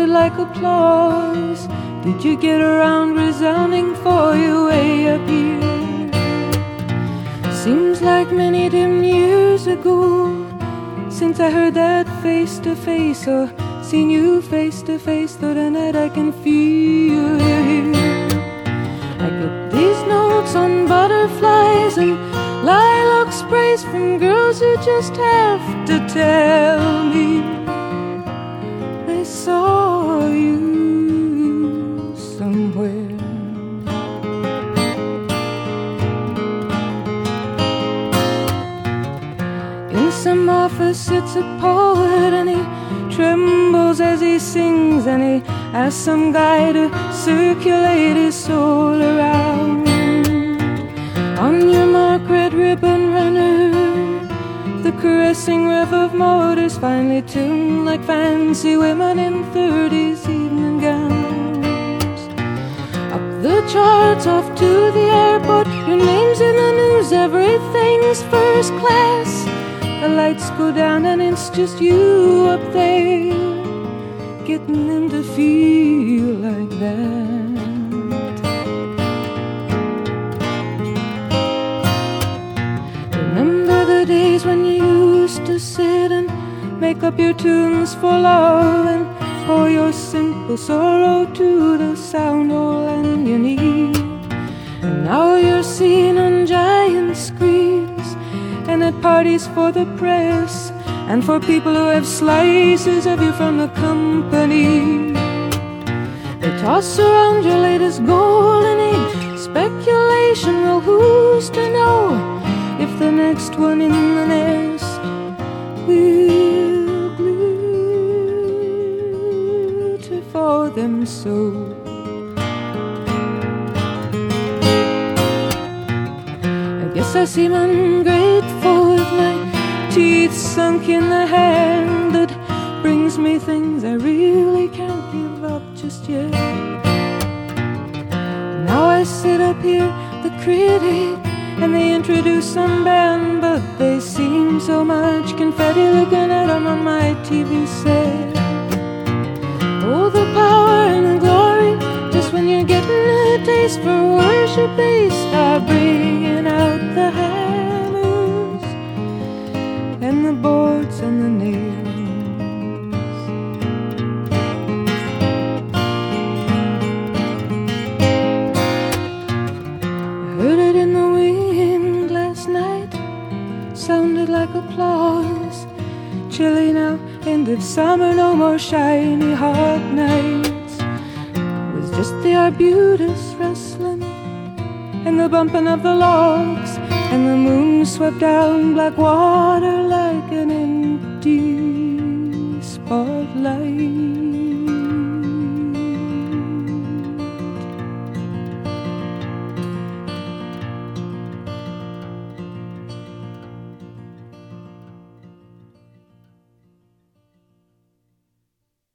sounded like applause. Did you get around resounding for you way up here? Seems like many dim years ago since I heard that face to face, or seen you face to face. Though tonight I can feel you here. I get these notes on butterflies and lilac sprays from girls who just have to tell me they saw you somewhere. In some office sits a poet, and he trembles as he sings, and he asks some guy to circulate his soul around. On your mark, red ribbon runner, the caressing rev of motors finely tuned like fancy women in 30s evening gowns. Up the charts, off to the airport, your name's in the news, everything's first class. The lights go down and it's just you up there, getting them to feel like that. Remember the days when you used to sit and make up your tunes for love, and pour your simple sorrow to the sound all on your knee. And now you're seen on giant screens and at parties for the press, and for people who have slices of you from the company. They toss around your latest golden age speculation. Well, who's to know if the next one in the nest will glitter for them so? I guess I seem ungrateful with my teeth sunk in the hand that brings me things I really can't give up just yet. Now I sit up here, the critic, and they introduce some band, but they seem so much confetti looking at them on my TV set. Oh, the power and the glory, just when you're getting a taste for worship, they start bringing out the hammers and the boards and the nails. I heard it in the wind last night, sounded like applause. Chilly now, end of summer, no more shiny hot nights. It was just the arbutus rustling and the bumping of the logs, and the moon swept down black water like an empty spotlight.